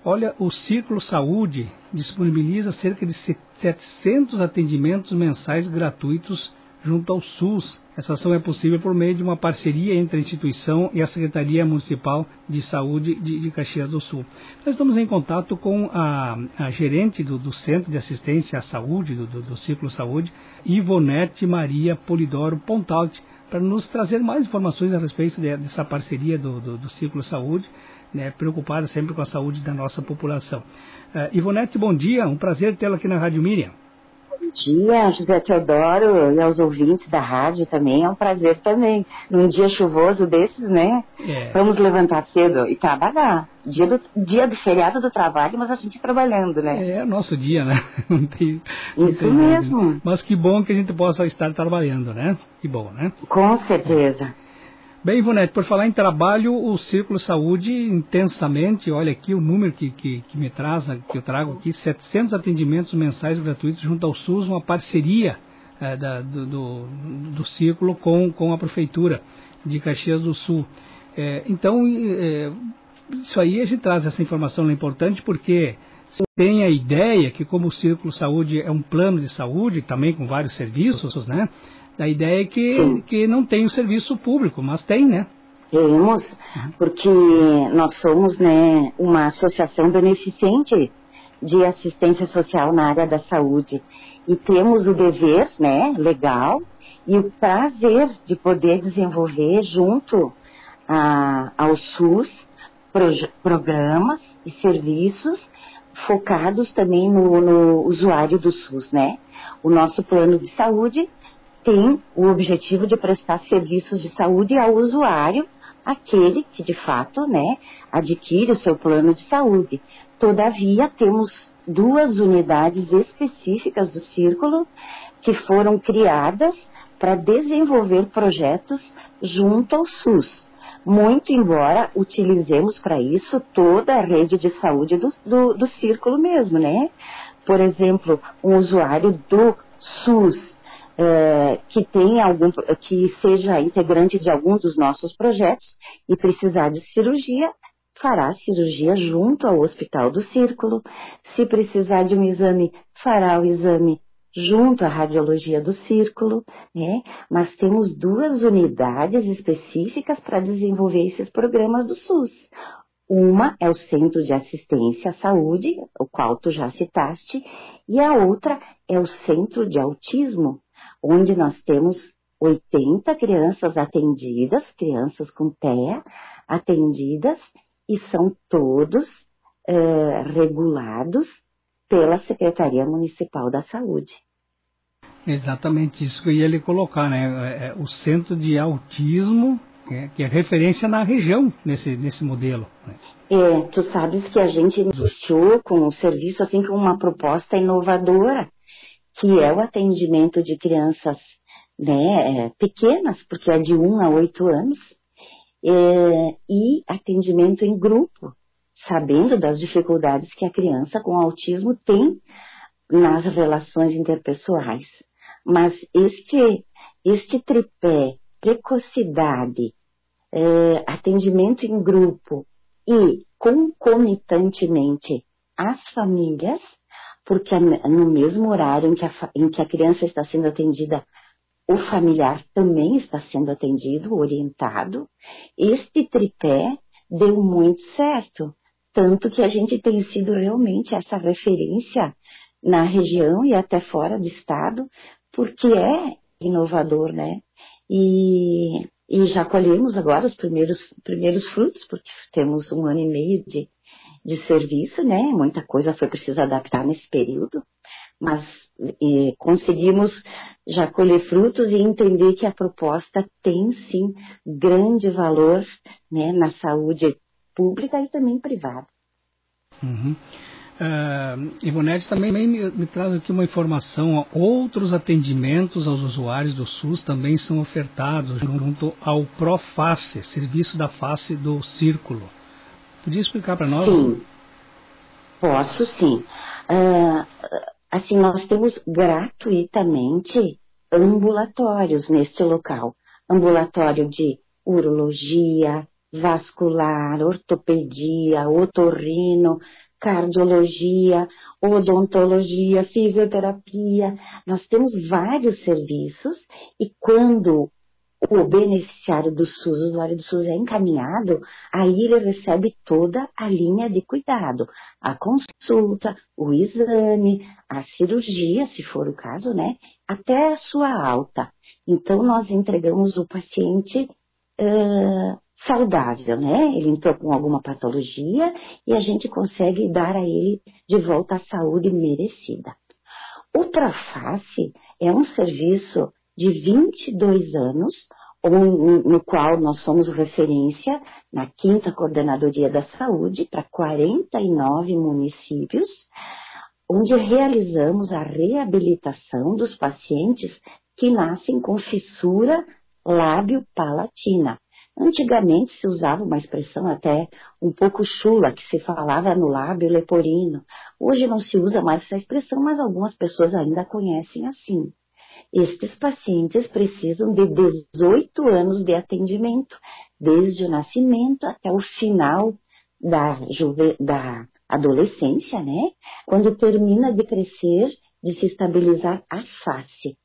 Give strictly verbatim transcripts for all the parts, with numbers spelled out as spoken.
Olha, o Círculo Saúde disponibiliza cerca de setecentos atendimentos mensais gratuitos junto ao SUS. Essa ação é possível por meio de uma parceria entre a instituição e a Secretaria Municipal de Saúde de, de Caxias do Sul. Nós estamos em contato com a, a gerente do, do Centro de Assistência à Saúde, do, do, do Círculo Saúde, Ivonete Maria Polidoro Pontalti, para nos trazer mais informações a respeito de, dessa parceria do, do, do Círculo Saúde, né, preocupada sempre com a saúde da nossa população. Uh, Ivonete, bom dia, um prazer tê-la aqui na Rádio Miriam. Bom dia, José Teodoro, e aos ouvintes da rádio também, é um prazer também. Num dia chuvoso desses, né? É. Vamos levantar cedo e trabalhar. Dia do, dia do feriado do trabalho, mas a gente trabalhando, né? É, nosso dia, né? Não tem, não Isso tem mesmo. Nada. Mas que bom que a gente possa estar trabalhando, né? Que bom, né? Com certeza. Bem, Ivonete, por falar em trabalho, o Círculo Saúde intensamente, olha aqui o número que, que, que me traz, que eu trago aqui, setecentos atendimentos mensais gratuitos junto ao SUS, uma parceria é, da, do, do, do Círculo com, com a Prefeitura de Caxias do Sul. É, então, é, isso aí a gente traz essa informação, é importante porque tem a ideia que como o Círculo Saúde é um plano de saúde, também com vários serviços, né? A ideia é que, que não tem o serviço público, mas tem, né? Temos, porque nós somos, né, uma associação beneficente de assistência social na área da saúde. E temos o dever, né, legal, e o prazer de poder desenvolver junto a, ao SUS pro, programas e serviços focados também no, no usuário do SUS, né? O nosso plano de saúde tem o objetivo de prestar serviços de saúde ao usuário, aquele que de fato, né, adquire o seu plano de saúde. Todavia, temos duas unidades específicas do Círculo que foram criadas para desenvolver projetos junto ao SUS. Muito embora utilizemos para isso toda a rede de saúde do, do, do Círculo mesmo, né? Por exemplo, um usuário do SUS É, que tenha algum, que seja integrante de algum dos nossos projetos e precisar de cirurgia, fará cirurgia junto ao Hospital do Círculo. Se precisar de um exame, fará o exame junto à radiologia do Círculo, né? Mas temos duas unidades específicas para desenvolver esses programas do SUS. Uma é o Centro de Assistência à Saúde, o qual tu já citaste, e a outra é o Centro de Autismo, onde nós temos oitenta crianças atendidas, crianças com T E A atendidas, e são todos é, regulados pela Secretaria Municipal da Saúde. Exatamente isso que eu ia lhe colocar, né? O Centro de Autismo, que é referência na região nesse, nesse modelo, né? É, tu sabes que a gente iniciou com um serviço assim com uma proposta inovadora, que é o atendimento de crianças, né, pequenas, porque é de um a oito anos, é, e atendimento em grupo, sabendo das dificuldades que a criança com autismo tem nas relações interpessoais. Mas este, este tripé, precocidade, é, atendimento em grupo e concomitantemente as famílias, porque no mesmo horário em que, a, em que a criança está sendo atendida, o familiar também está sendo atendido, orientado. Este tripé deu muito certo, tanto que a gente tem sido realmente essa referência na região e até fora do estado, porque é inovador, né? E, e já colhemos agora os primeiros, primeiros frutos, porque temos um ano e meio de de serviço, né? Muita coisa foi preciso adaptar nesse período, mas e, conseguimos já colher frutos e entender que a proposta tem, sim, grande valor, né, na saúde pública e também privada. Uhum. Uh, Ivonete também me, me traz aqui uma informação, outros atendimentos aos usuários do SUS também são ofertados junto ao Proface, serviço da face do Círculo. Podia explicar para nós? Sim, posso sim. Uh, assim, nós temos gratuitamente ambulatórios neste local. Ambulatório de urologia, vascular, ortopedia, otorrino, cardiologia, odontologia, fisioterapia. Nós temos vários serviços e quando o beneficiário do SUS, o usuário do SUS é encaminhado, aí ele recebe toda a linha de cuidado, a consulta, o exame, a cirurgia, se for o caso, né? Até a sua alta. Então, nós entregamos o paciente uh, saudável, né? Ele entrou com alguma patologia e a gente consegue dar a ele de volta a saúde merecida. O Proface é um serviço de vinte e dois anos, no qual nós somos referência na quinta Coordenadoria da Saúde para quarenta e nove municípios, onde realizamos a reabilitação dos pacientes que nascem com fissura lábio-palatina. Antigamente se usava uma expressão até um pouco chula, que se falava no lábio leporino. Hoje não se usa mais essa expressão, mas algumas pessoas ainda conhecem assim. Estes pacientes precisam de dezoito anos de atendimento, desde o nascimento até o final da, juve... da adolescência, né? Quando termina de crescer, de se estabilizar a face.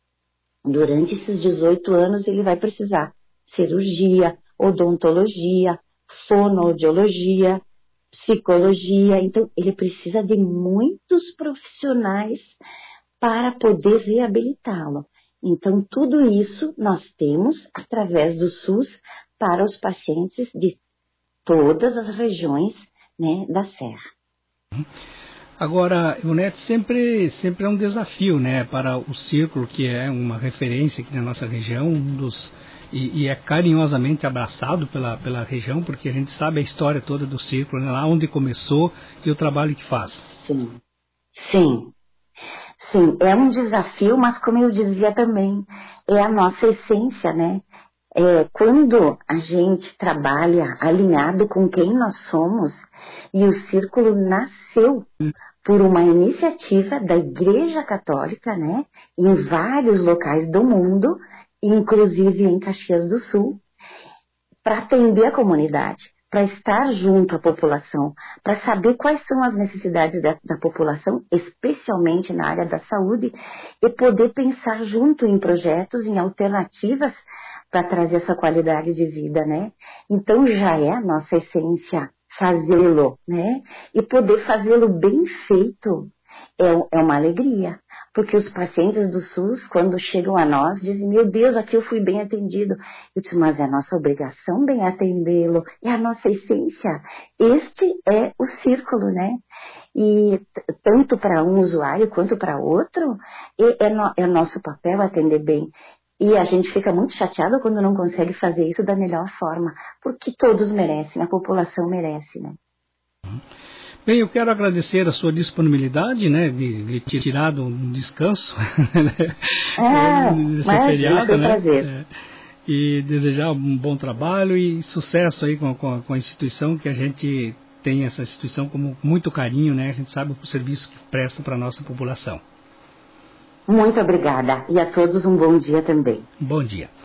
Durante esses dezoito anos ele vai precisar cirurgia, odontologia, fonoaudiologia, psicologia. Então ele precisa de muitos profissionais para poder reabilitá-lo. Então, tudo isso nós temos através do SUS para os pacientes de todas as regiões, né, da Serra. Agora, Ivonete, sempre, sempre é um desafio, né, para o Círculo, que é uma referência aqui na nossa região, um dos, e, e é carinhosamente abraçado pela, pela região, porque a gente sabe a história toda do Círculo, né, lá onde começou e o trabalho que faz. Sim, sim. Sim, é um desafio, mas como eu dizia também, é a nossa essência, né? É, quando a gente trabalha alinhado com quem nós somos, e o Círculo nasceu por uma iniciativa da Igreja Católica, né? Em vários locais do mundo, inclusive em Caxias do Sul, para atender a comunidade, para estar junto à população, para saber quais são as necessidades da, da população, especialmente na área da saúde, e poder pensar junto em projetos, em alternativas para trazer essa qualidade de vida, né? Então já é a nossa essência fazê-lo, né? E poder fazê-lo bem feito é, é uma alegria, porque os pacientes do SUS, quando chegam a nós, dizem, meu Deus, aqui eu fui bem atendido. Eu disse, mas é a nossa obrigação bem atendê-lo, é a nossa essência. Este é o Círculo, né? E tanto para um usuário quanto para outro, é, é, no, é nosso papel atender bem. E a gente fica muito chateado quando não consegue fazer isso da melhor forma, porque todos merecem, a população merece, né? Bem, eu quero agradecer a sua disponibilidade, né, de, de ter tirado um descanso, é, nesse mas feriado, foi um né? prazer. É, e desejar um bom trabalho e sucesso aí com, com, com a instituição, que a gente tem essa instituição com muito carinho, né? A gente sabe o serviço que presta para a nossa população. Muito obrigada. E a todos um bom dia também. Bom dia.